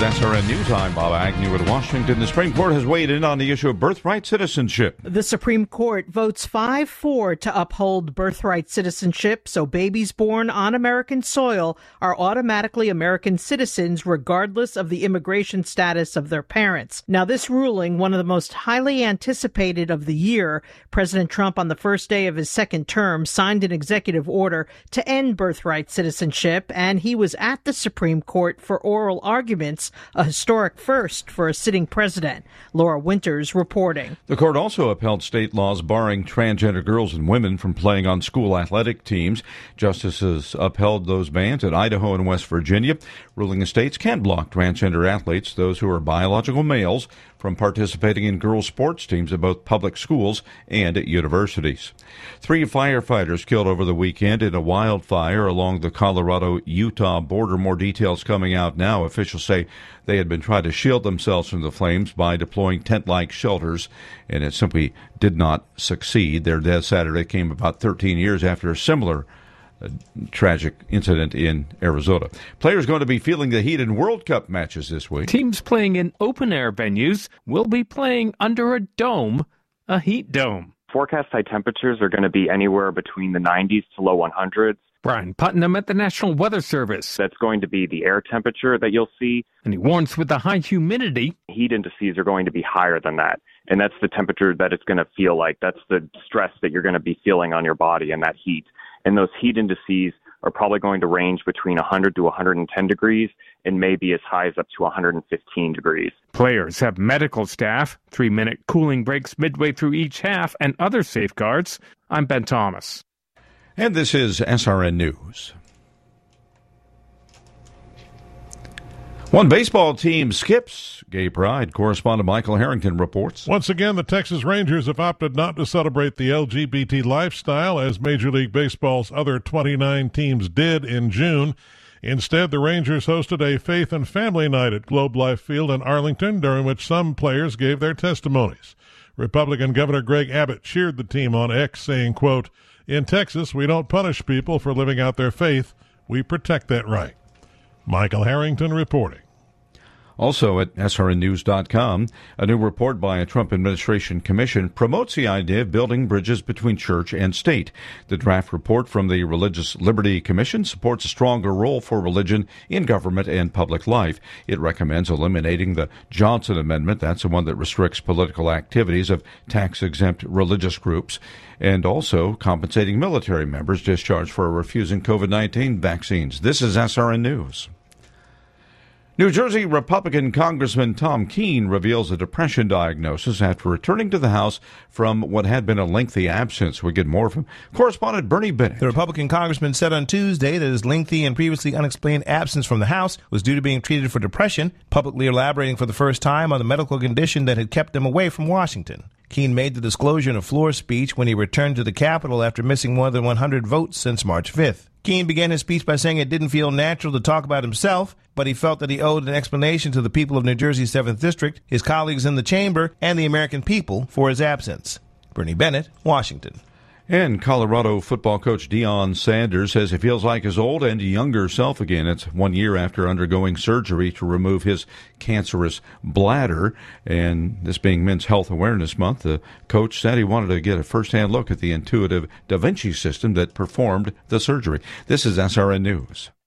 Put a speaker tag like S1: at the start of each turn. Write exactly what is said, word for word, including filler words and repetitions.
S1: S R N News. I'm Bob Agnew in Washington. The Supreme Court has weighed in on the issue of birthright citizenship.
S2: The Supreme Court votes five four to uphold birthright citizenship, so babies born on American soil are automatically American citizens regardless of the immigration status of their parents. Now, this ruling, one of the most highly anticipated of the year, President Trump on the first day of his second term signed an executive order to end birthright citizenship, and he was at the Supreme Court for oral arguments, a historic first for a sitting president. Laura Winters reporting.
S1: The court also upheld state laws barring transgender girls and women from playing on school athletic teams. Justices upheld those bans in Idaho and West Virginia, ruling the states can block transgender athletes, those who are biological males, from participating in girls' sports teams at both public schools and at universities. Three firefighters killed over the weekend in a wildfire along the Colorado-Utah border. More details coming out now. Officials say they had been trying to shield themselves from the flames by deploying tent-like shelters, and it simply did not succeed. Their death Saturday came about thirteen years after a similar A tragic incident in Arizona. Players going to be feeling the heat in World Cup matches this week.
S3: Teams playing in open-air venues will be playing under a dome, a heat dome.
S4: Forecast high temperatures are going to be anywhere between the nineties to low hundreds.
S3: Brian Putnam at the National Weather Service.
S4: That's going to be the air temperature that you'll see.
S3: And he warns with the high humidity,
S4: heat indices are going to be higher than that. And that's the temperature that it's going to feel like. That's the stress that you're going to be feeling on your body and that heat. And those heat indices are probably going to range between one hundred to one hundred ten degrees and maybe as high as up to one hundred fifteen degrees.
S3: Players have medical staff, three-minute cooling breaks midway through each half, and other safeguards. I'm Ben Thomas.
S1: And this is S R N News. One baseball team skips gay pride. Correspondent Michael Harrington reports.
S5: Once again, the Texas Rangers have opted not to celebrate the L G B T lifestyle as Major League Baseball's other twenty-nine teams did in June. Instead, the Rangers hosted a faith and family night at Globe Life Field in Arlington, during which some players gave their testimonies. Republican Governor Greg Abbott cheered the team on X, saying, quote, "In Texas, we don't punish people for living out their faith. We protect that right." Michael Harrington reporting.
S1: Also at S R N news dot com, a new report by a Trump administration commission promotes the idea of building bridges between church and state. The draft report from the Religious Liberty Commission supports a stronger role for religion in government and public life. It recommends eliminating the Johnson Amendment, that's the one that restricts political activities of tax-exempt religious groups, and also compensating military members discharged for refusing COVID nineteen vaccines. This is S R N News. New Jersey Republican Congressman Tom Keene reveals a depression diagnosis after returning to the House from what had been a lengthy absence. We get more from correspondent Bernie Bennett.
S6: The Republican congressman said on Tuesday that his lengthy and previously unexplained absence from the House was due to being treated for depression, publicly elaborating for the first time on the medical condition that had kept him away from Washington. Keene made the disclosure in a floor speech when he returned to the Capitol after missing more than one hundred votes since March fifth. Keene began his speech by saying it didn't feel natural to talk about himself, but he felt that he owed an explanation to the people of New Jersey's seventh District, his colleagues in the chamber, and the American people for his absence. Bernie Bennett, Washington.
S1: And Colorado football coach Deion Sanders says he feels like his old and younger self again. It's one year after undergoing surgery to remove his cancerous bladder. And this being Men's Health Awareness Month, the coach said he wanted to get a first-hand look at the intuitive Da Vinci system that performed the surgery. This is S R N News.